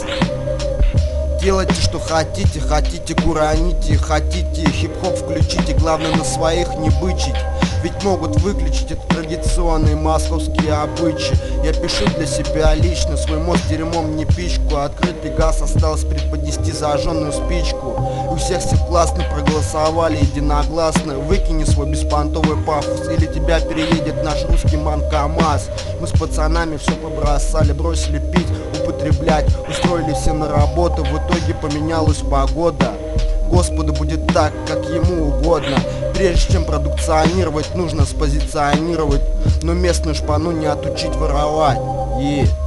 массы. Делайте, что хотите, хотите кураните, хотите хип-хоп включите, главное на своих не бычить. Ведь могут выключить это традиционные московские обычаи. Я пишу для себя лично, свой мозг дерьмом не пичку. Открытый газ осталось преподнести зажженную спичку. У всех все классно проголосовали единогласно. Выкини свой беспонтовый пафос, или тебя переедет наш русский МАН-КамАЗ. Мы с пацанами все побросали, бросили пить, употреблять, устроили все на работу, в итоге поменялась погода. Господу будет так, как ему угодно. Прежде чем продукционировать, нужно спозиционировать, но местную шпану не отучить воровать.